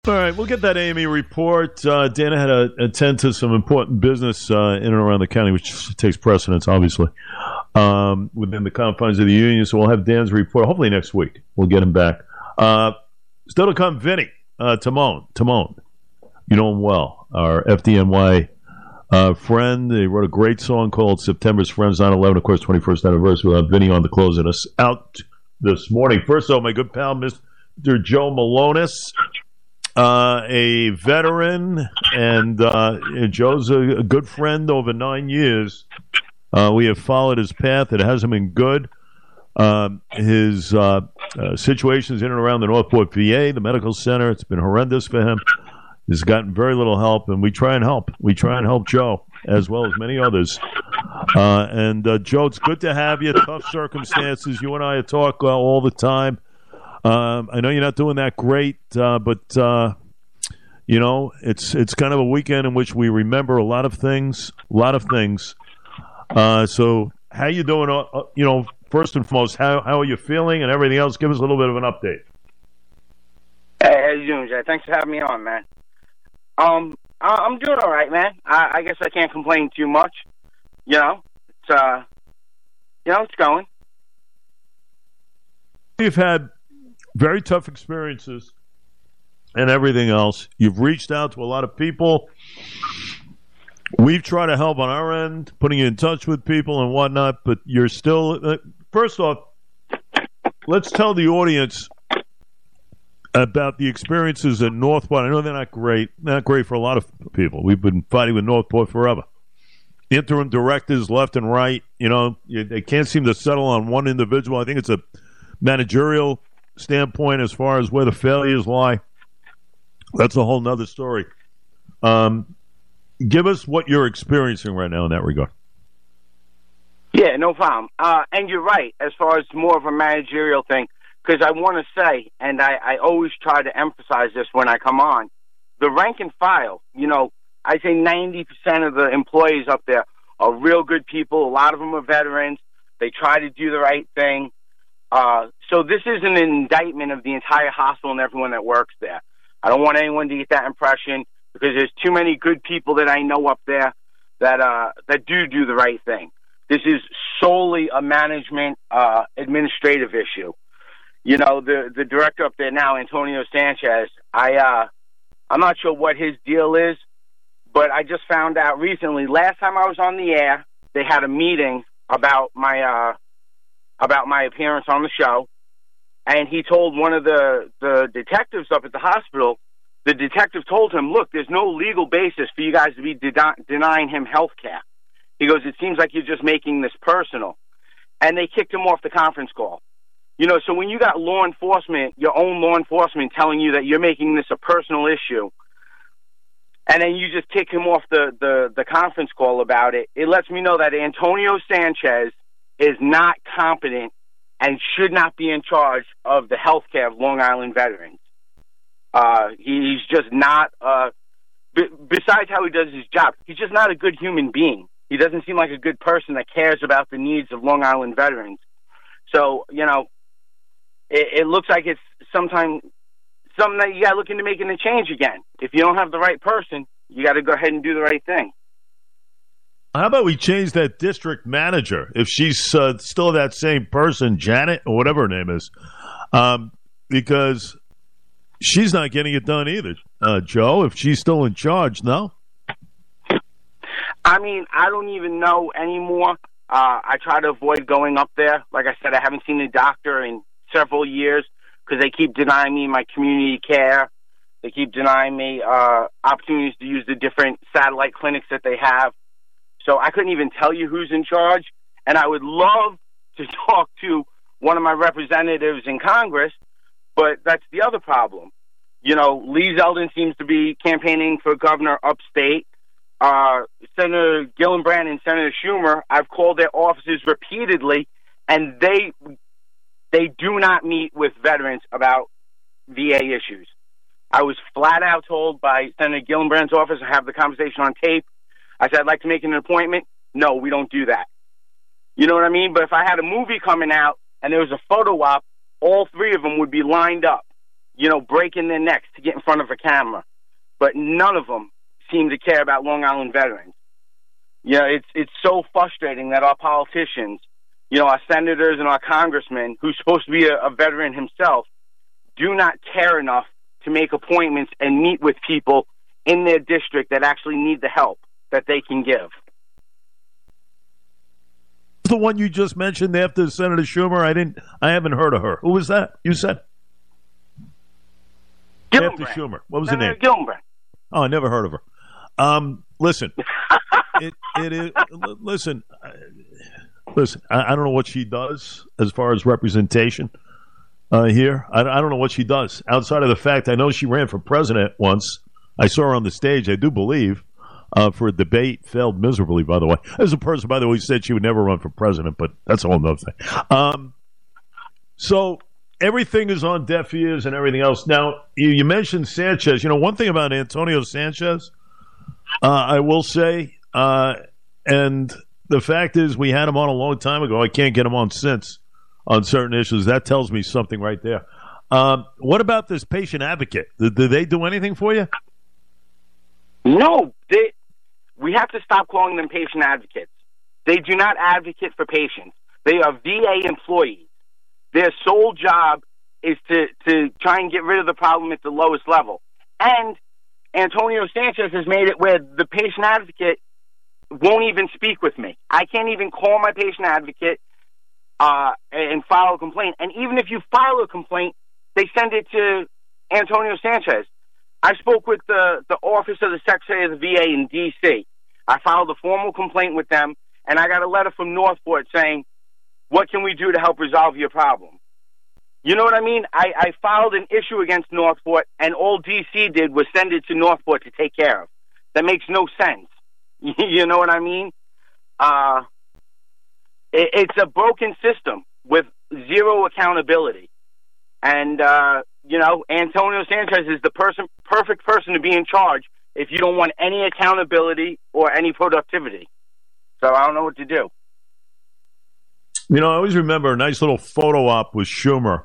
All right, we'll get that AME report. Dana had to attend to some important business in and around the county, which takes precedence, obviously, within the confines of the union. So we'll have Dan's report hopefully next week. We'll get him back. Still to come, Vinny Timone. You know him well, our FDNY friend. They wrote a great song called September's Friends 9/11, of course, 21st anniversary. We'll have Vinny on to closing us out this morning. First, though, my good pal, Mr. Joe Malonis. A veteran, and Joe's a good friend over 9 years. We have followed his path. It hasn't been good. His situations in and around the Northport VA, the medical center, it's been horrendous for him. He's gotten very little help, and we try and help. We try and help Joe, as well as many others. Joe, it's good to have you. Tough circumstances. You and I talk all the time. I know you're not doing that great, but you know, it's kind of a weekend in which we remember a lot of things. So how you doing? You know, first and foremost, how are you feeling and everything else? Give us a little bit of an update. Hey, how you doing, Jay? Thanks for having me on, man. I'm doing all right, man. I guess I can't complain too much. You know, it's going. You've had very tough experiences and everything else. You've reached out to a lot of people. We've tried to help on our end, putting you in touch with people and whatnot, but you're still... first off, let's tell the audience about the experiences at Northport. I know they're not great for a lot of people. We've been fighting with Northport forever. Interim directors left and right, you know, they can't seem to settle on one individual. I think it's a managerial standpoint as far as where the failures lie. That's a whole nother story. Give us what you're experiencing right now in that regard. Yeah, no problem. And you're right, as far as more of a managerial thing, because I want to say, and I always try to emphasize this when I come on, the rank and file, you know, I say 90% of the employees up there are real good people. A lot of them are veterans. They try to do the right thing. So this isn't an indictment of the entire hospital and everyone that works there. I don't want anyone to get that impression, because there's too many good people that I know up there that do the right thing. This is solely a management administrative issue. You know, the director up there now, Antonio Sanchez, I'm not sure what his deal is, but I just found out recently, last time I was on the air, they had a meeting about my appearance on the show, and he told one of the detectives up at the hospital, the detective told him, look, there's no legal basis for you guys to be denying him health care. He goes, it seems like you're just making this personal. And they kicked him off the conference call. You know, so when you got law enforcement, your own law enforcement telling you that you're making this a personal issue, and then you just kick him off the conference call about it, it lets me know that Antonio Sanchez is not competent and should not be in charge of the health care of Long Island veterans. He's just not, besides how he does his job, he's just not a good human being. He doesn't seem like a good person that cares about the needs of Long Island veterans. So, you know, it looks like it's something that you got to look into making a change again. If you don't have the right person, you got to go ahead and do the right thing. How about we change that district manager, if she's still that same person, Janet, or whatever her name is, because she's not getting it done either, Joe, if she's still in charge, no? I mean, I don't even know anymore. I try to avoid going up there. Like I said, I haven't seen a doctor in several years because they keep denying me my community care. They keep denying me opportunities to use the different satellite clinics that they have. So I couldn't even tell you who's in charge. And I would love to talk to one of my representatives in Congress, but that's the other problem. You know, Lee Zeldin seems to be campaigning for governor upstate. Senator Gillibrand and Senator Schumer, I've called their offices repeatedly, and they do not meet with veterans about VA issues. I was flat out told by Senator Gillibrand's office, I have the conversation on tape. I said, I'd like to make an appointment. No, we don't do that. You know what I mean? But if I had a movie coming out and there was a photo op, all three of them would be lined up. breaking their necks to get in front of a camera. But none of them seem to care about Long Island veterans. It's so frustrating that our politicians, our senators and our congressmen, who's supposed to be a veteran himself, do not care enough to make appointments and meet with people in their district that actually need the help that they can give. The one you just mentioned after Senator Schumer, I haven't heard of her. Who was that? You said Gillibrand. After Schumer. What was Senator her name? Gillibrand. Oh, I never heard of her. Listen, it is. Listen. I don't know what she does as far as representation here. I don't know what she does outside of the fact I know she ran for president once. I saw her on the stage. I do believe. For a debate, failed miserably, by the way. As a person, by the way, who said she would never run for president, but that's a whole other thing. So everything is on deaf ears and everything else. Now, you mentioned Sanchez. One thing about Antonio Sanchez, I will say, and the fact is we had him on a long time ago. I can't get him on since on certain issues. That tells me something right there. What about this patient advocate? Did they do anything for you? No, we have to stop calling them patient advocates. They do not advocate for patients. They are VA employees. Their sole job is to try and get rid of the problem at the lowest level. And Antonio Sanchez has made it where the patient advocate won't even speak with me. I can't even call my patient advocate and file a complaint. And even if you file a complaint, they send it to Antonio Sanchez. I spoke with the Office of the Secretary of the VA in D.C. I filed a formal complaint with them, and I got a letter from Northport saying, what can we do to help resolve your problem? You know what I mean? I filed an issue against Northport, and all D.C. did was send it to Northport to take care of. That makes no sense. You know what I mean? It's a broken system with zero accountability. And, Antonio Sanchez is the perfect person to be in charge if you don't want any accountability or any productivity. So I don't know what to do. I always remember a nice little photo op with Schumer,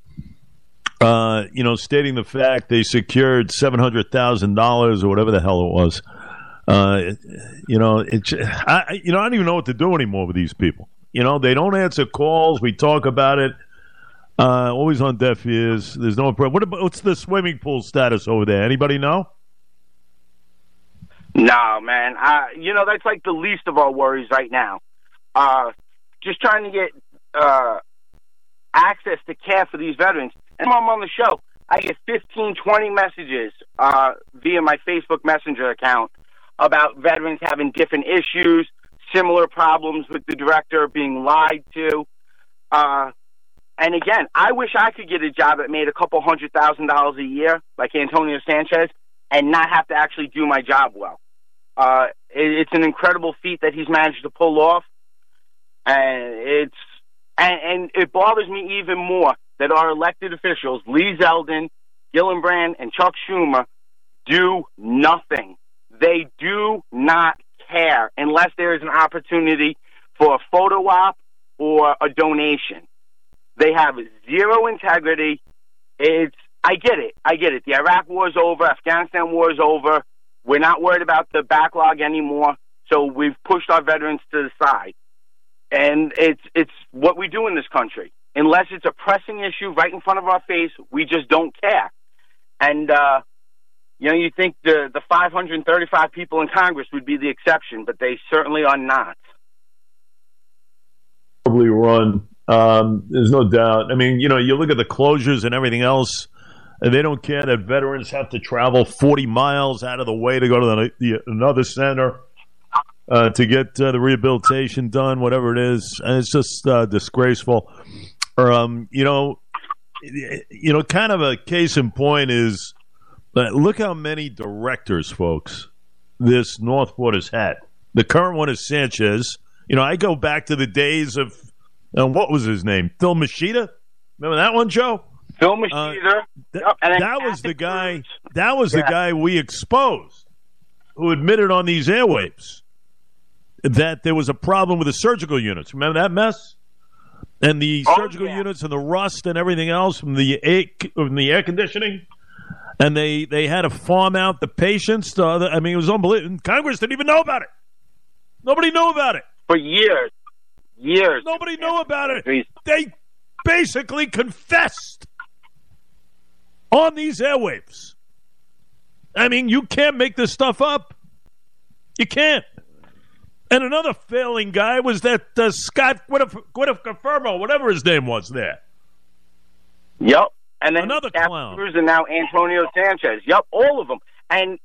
stating the fact they secured $700,000 or whatever the hell it was. I don't even know what to do anymore with these people. They don't answer calls. We talk about it. Always on deaf ears. There's no problem. What's the swimming pool status over there? Anybody know? No, man. That's like the least of our worries right now. Just trying to get access to care for these veterans. And when I'm on the show, I get 15, 20 messages via my Facebook Messenger account about veterans having different issues, similar problems with the director, being lied to. And again, I wish I could get a job that made a couple $100,000 a year, like Antonio Sanchez, and not have to actually do my job well. It's an incredible feat that he's managed to pull off, and it bothers me even more that our elected officials, Lee Zeldin, Gillibrand, and Chuck Schumer, do nothing. They do not care unless there is an opportunity for a photo op or a donation. They have zero integrity. I get it. The Iraq war is over. Afghanistan war is over. We're not worried about the backlog anymore. So we've pushed our veterans to the side. And it's what we do in this country. Unless it's a pressing issue right in front of our face, we just don't care. And, you think the 535 people in Congress would be the exception, but they certainly are not. Probably run. There's no doubt. I mean, you look at the closures and everything else, and they don't care that veterans have to travel 40 miles out of the way to go to another center to get the rehabilitation done, whatever it is. And it's just disgraceful. Kind of a case in point is, look how many directors, folks, this Northport has had. The current one is Sanchez. I go back to the days of, what was his name? Phil Machida? Remember that one, Joe? Phil Machida. That was the guy. That was the guy we exposed, who admitted on these airwaves that there was a problem with the surgical units. Remember that mess? and the surgical units and the rust and everything else from the air conditioning. And they had to farm out the patients. I mean, it was unbelievable. Congress didn't even know about it. Nobody knew about it. For years. Nobody knew about it. They basically confessed on these airwaves. I mean, you can't make this stuff up. You can't. And another failing guy was that Scott Guidafermo, whatever his name was there. Yep. And then another clown. Cruz and now Antonio Sanchez. Yep, all of them. And,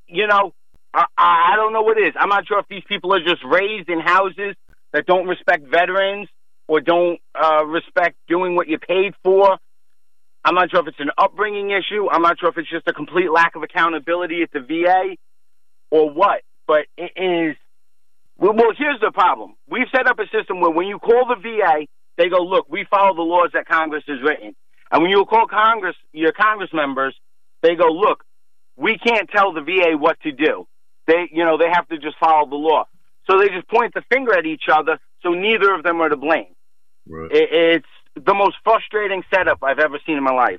I don't know what it is. I'm not sure if these people are just raised in houses that don't respect veterans or don't respect doing what you paid for. I'm not sure if it's an upbringing issue. I'm not sure if it's just a complete lack of accountability at the VA or what. But it is... Well, here's the problem. We've set up a system where when you call the VA, they go, look, we follow the laws that Congress has written. And when you call Congress, your Congress members, they go, look, we can't tell the VA what to do. They have to just follow the law. So they just point the finger at each other, so neither of them are to blame. Right. It's the most frustrating setup I've ever seen in my life.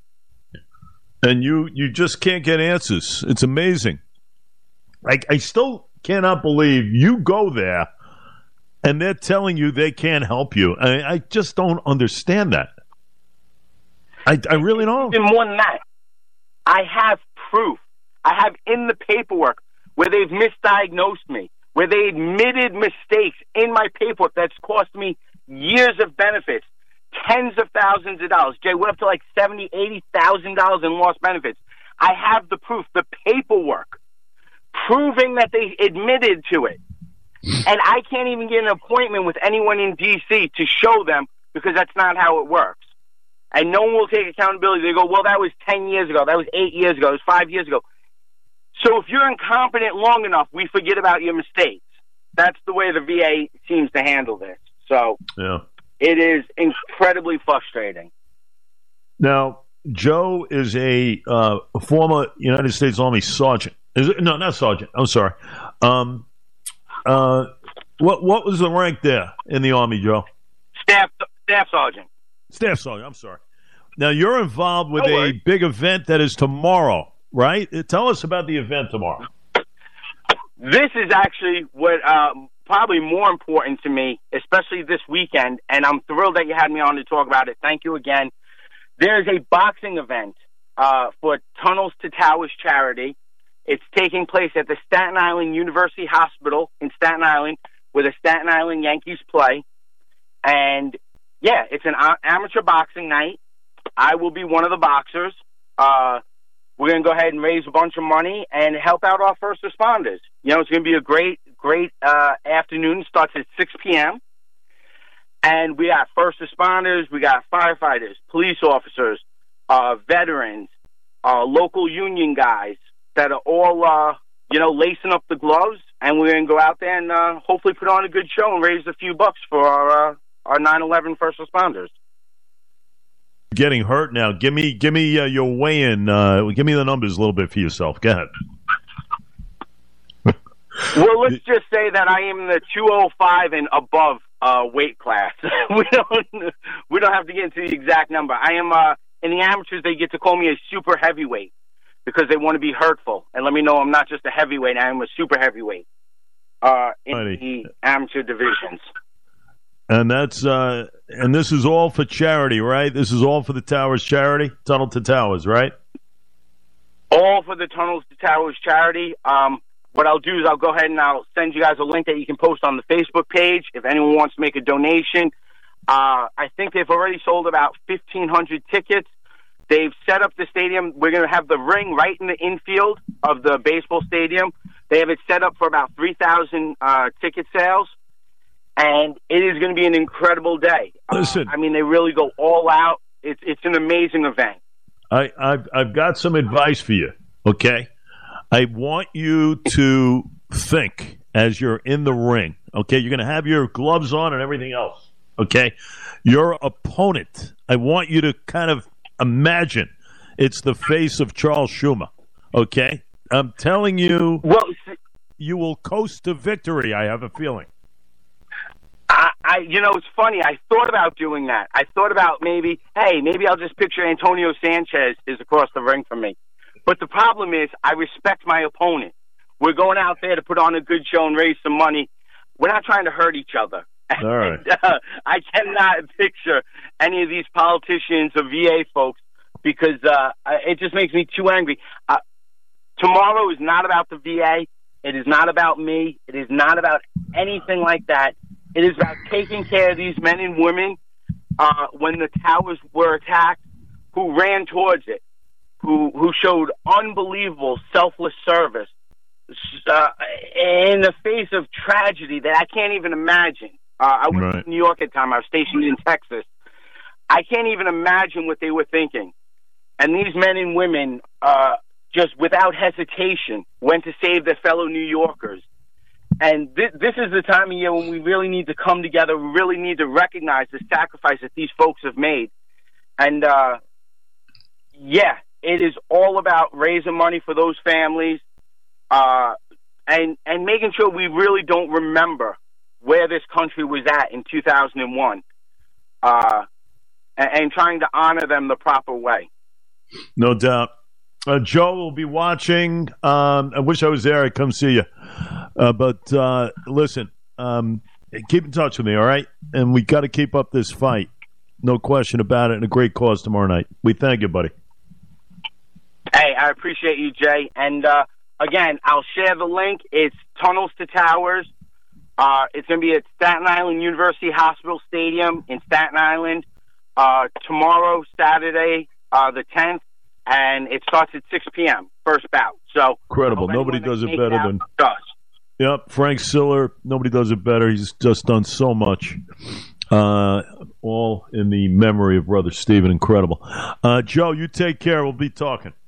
And you just can't get answers. It's amazing. I still cannot believe you go there and they're telling you they can't help you. I just don't understand that. I really don't. Even more than that, I have proof. I have in the paperwork where they've misdiagnosed me, where they admitted mistakes in my paperwork that's cost me years of benefits, tens of thousands of dollars. Jay, we're up to like $70,000, $80,000 in lost benefits. I have the proof, the paperwork, proving that they admitted to it. And I can't even get an appointment with anyone in D.C. to show them because that's not how it works. And no one will take accountability. They go, well, that was 10 years ago. That was 8 years ago. It was 5 years ago. So if you're incompetent long enough, we forget about your mistakes. That's the way the VA seems to handle this. So It is incredibly frustrating. Now, Joe is a former United States Army sergeant. No, not sergeant. I'm sorry. What was the rank there in the Army, Joe? Staff sergeant. Staff sergeant, I'm sorry. Now, you're involved with a big event that is tomorrow, right? Tell us about the event tomorrow. This is actually what probably more important to me, especially this weekend, and I'm thrilled that you had me on to talk about it. Thank you again. There's a boxing event for Tunnels to Towers charity. It's taking place at the Staten Island University Hospital in Staten Island, where the Staten Island Yankees play. And yeah, it's an amateur boxing night. I will be one of the boxers. We're going to go ahead and raise a bunch of money and help out our first responders. It's going to be a great afternoon. It starts at 6 p.m. And we got first responders, we got firefighters, police officers, veterans, local union guys that are all, lacing up the gloves. And we're going to go out there and hopefully put on a good show and raise a few bucks for our 9/11 first responders. Getting hurt now. Give me your weigh-in. Give me the numbers a little bit for yourself. Go ahead. Well, let's just say that I am the 205 and above weight class. we don't have to get into the exact number. I am in the amateurs. They get to call me a super heavyweight because they want to be hurtful and let me know I'm not just a heavyweight. I am a super heavyweight in the amateur divisions. And that's and this is all for charity, right? This is all for the Towers charity, Tunnel to Towers, right? All for the Tunnels to Towers charity. What I'll do is I'll go ahead and I'll send you guys a link that you can post on the Facebook page if anyone wants to make a donation. I think they've already sold about 1,500 tickets. They've set up the stadium. We're going to have the ring right in the infield of the baseball stadium. They have it set up for about 3,000 ticket sales. And it is going to be an incredible day. Listen, they really go all out. It's an amazing event. I've got some advice for you, okay? I want you to think as you're in the ring, okay? You're going to have your gloves on and everything else, okay? Your opponent, I want you to kind of imagine it's the face of Charles Schumer, okay? I'm telling you, you will coast to victory, I have a feeling. it's funny. I thought about doing that. I thought about maybe I'll just picture Antonio Sanchez is across the ring from me. But the problem is, I respect my opponent. We're going out there to put on a good show and raise some money. We're not trying to hurt each other. All right. And, I cannot picture any of these politicians or VA folks because it just makes me too angry. Tomorrow is not about the VA. It is not about me. It is not about anything like that. It is about taking care of these men and women when the towers were attacked, who ran towards it, who showed unbelievable selfless service in the face of tragedy that I can't even imagine. I was in New York at the time. I was stationed in Texas. I can't even imagine what they were thinking. And these men and women, just without hesitation, went to save their fellow New Yorkers. And this is the time of year when we really need to come together. We really need to recognize the sacrifice that these folks have made. And, it is all about raising money for those families and making sure we really don't remember where this country was at in 2001 and trying to honor them the proper way. No doubt. Joe will be watching. I wish I was there. I'd come see you. But listen, keep in touch with me, all right? And we got to keep up this fight. No question about it. And a great cause tomorrow night. We thank you, buddy. Hey, I appreciate you, Jay. And, again, I'll share the link. It's Tunnels to Towers. It's going to be at Staten Island University Hospital Stadium in Staten Island tomorrow, Saturday, the 10th. And it starts at 6 p.m., first bout. So incredible. Nobody does it better than us. Yep, Frank Siller. Nobody does it better. He's just done so much. All in the memory of Brother Steven. Incredible. Joe, you take care. We'll be talking.